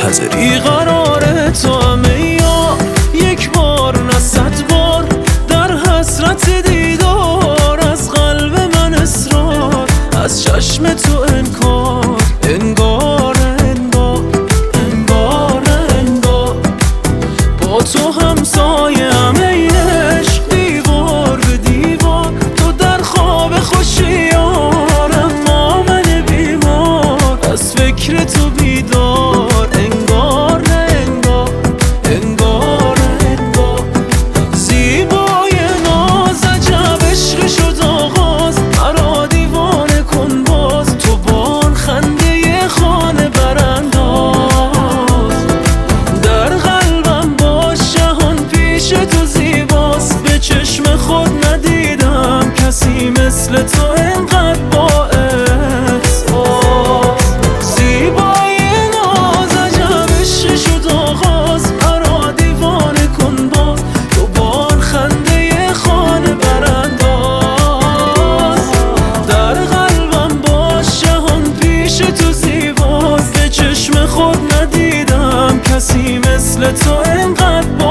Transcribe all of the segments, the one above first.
منتظری قرار تو همه یا یک بار نه 100 بار در حسرت دیدار، از قلب من اصرار، از چشم تو انکار. انگار انگار انگار انگار با تو همسایه همه عشق، دیوار به دیوار، تو در خواب خوشی یارم، ما من بیمار از فکر تو بیدار. انگار نه انگار انگار انگار زیبای ناز عجب عشق شد آغاز، مرا دیوانه کن باز، تو با آن خنده خانه برانداز. در قلبم باش جهان پیش تو زیباست، به چشم خود ندیدم کسی مثل تو انقدر با احساس. زیبای ناز عجب عشق شد آغاز، مرا دیوانه کن باز، تو با آن خنده خانه برانداز. در قلبم باش جهان پیش تو زیباست، به چشم خود ندیدم کسی مثل تو انقدر با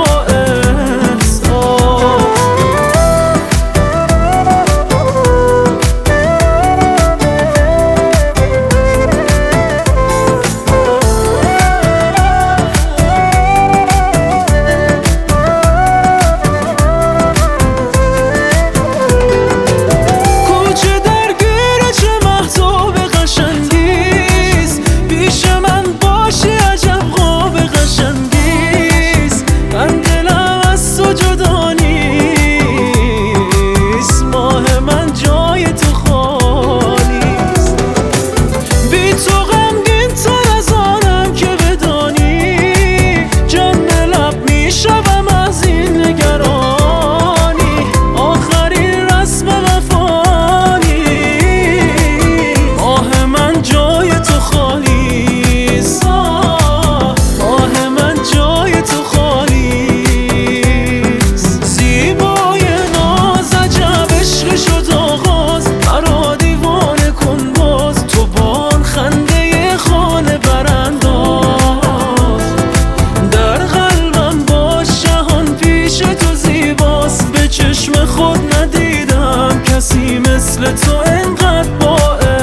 مثل تو انقدر با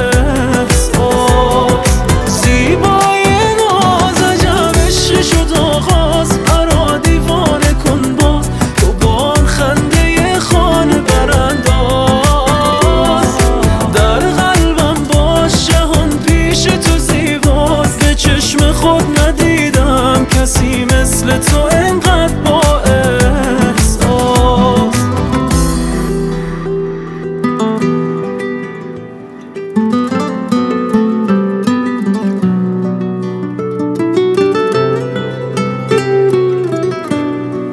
احساس. زیبای ناز عجب عشق شد آغاز، مرا دیوانه کن باز، تو با آن خنده خانه برانداز. در قلبم باش جهان پیش تو زیباست، به چشم خود ندیدم کسی مثل تو انقدر با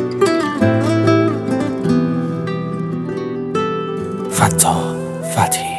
فتاح فتحی.